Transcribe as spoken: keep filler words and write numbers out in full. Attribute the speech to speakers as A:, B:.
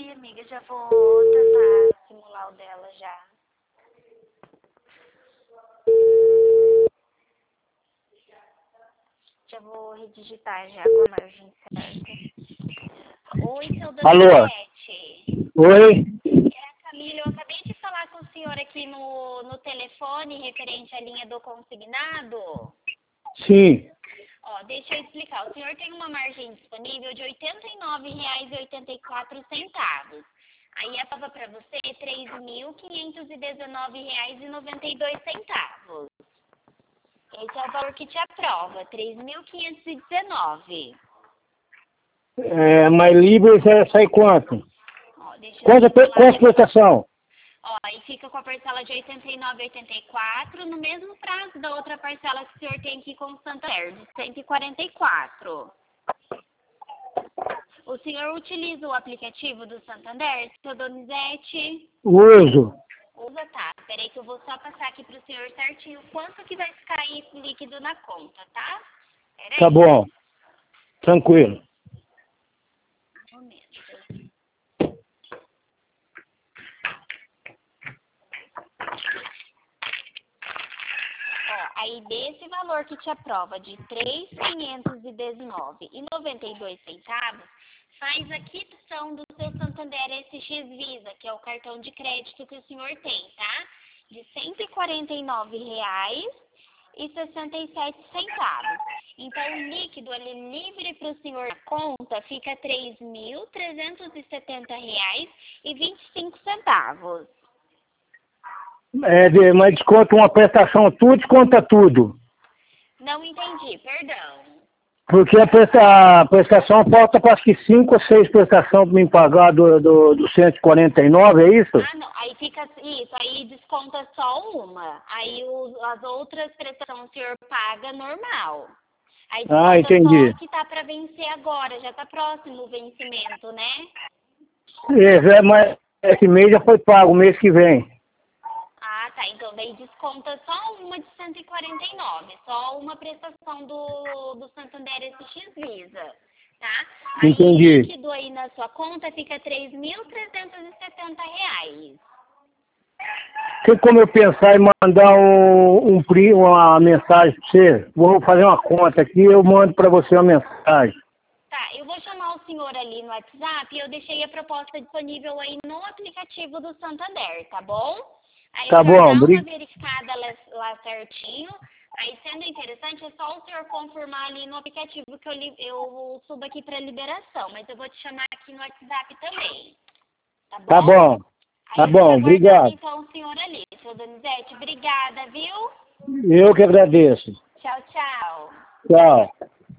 A: Oi, amiga, já vou tentar simular o dela já. Já vou redigitar já com a margem certa. Oi, seu
B: Alô?
A: Donizete.
B: Oi?
A: É a Camila, eu acabei de falar com o senhor aqui no, no telefone referente à linha do consignado.
B: Sim.
A: Ó, deixa eu explicar. O senhor tem uma margem disponível de oitenta e nove reais e oitenta e quatro centavos. Aí a prova para você é três mil quinhentos e dezenove reais e noventa e dois centavos. Esse é o valor que te aprova, três mil quinhentos e dezenove.
B: É, mas livre sai quanto?
A: Ó, deixa eu
B: Quanto,
A: falar.
B: quanto prestação?
A: Ó, e fica com a parcela de oitenta e nove reais e oitenta e quatro no mesmo prazo da outra parcela que o senhor tem aqui com o Santander, de cento e quarenta e quatro. O senhor utiliza o aplicativo do Santander, seu Donizete?
B: Uso.
A: Usa, tá. Peraí que eu vou só passar aqui pro senhor certinho quanto que vai ficar aí líquido na conta, tá? Peraí.
B: Tá bom. Tranquilo.
A: Um momento. Ó, aí desse valor que te aprova de três mil quinhentos e dezenove reais e noventa e dois centavos, faz a quitação do seu Santander S X Visa, que é o cartão de crédito que o senhor tem, tá? De cento e quarenta e nove reais e sessenta e sete centavos. Então, o líquido ali livre para o senhor na conta fica três mil trezentos e setenta reais e vinte e cinco centavos.
B: É, de- mas desconta uma prestação, tudo desconta tudo.
A: Não entendi, perdão.
B: Porque a, presta, a prestação falta para acho que cinco ou seis prestações para me pagar do, do, do cento e quarenta e nove, é isso?
A: Ah, não. Aí fica isso, aí desconta só uma. Aí os, as outras prestações o senhor paga normal. Aí desconta
B: Ah, entendi.
A: só que tá para vencer agora, já tá próximo o vencimento, né?
B: É, é, mas esse mês já foi pago, o mês que vem.
A: Ah, tá. Então daí desconta só uma de cento e quarenta e nove, só uma prestação do, do Santander S X Visa, tá? Aí
B: Entendi.
A: o líquido aí na sua conta fica três mil trezentos e setenta reais.
B: Tem como eu pensar em mandar um, um, pri- uma mensagem para você? Vou fazer uma conta aqui, eu mando para você uma mensagem.
A: Tá, eu vou chamar o senhor ali no WhatsApp e eu deixei a proposta disponível aí no aplicativo do Santander, tá bom? Aí
B: Tá
A: o senhor
B: bom,
A: dá uma
B: obrigado.
A: verificada lá, lá certinho. Aí, sendo interessante, é só o senhor confirmar ali no aplicativo que eu, li, eu subo aqui para liberação. Mas eu vou te chamar aqui no WhatsApp também, tá bom?
B: Tá bom, tá
A: Aí eu
B: bom,
A: fico aguardando
B: obrigado.
A: então o senhor ali, seu Donizete. Obrigada, viu?
B: Eu que agradeço.
A: Tchau, tchau.
B: Tchau.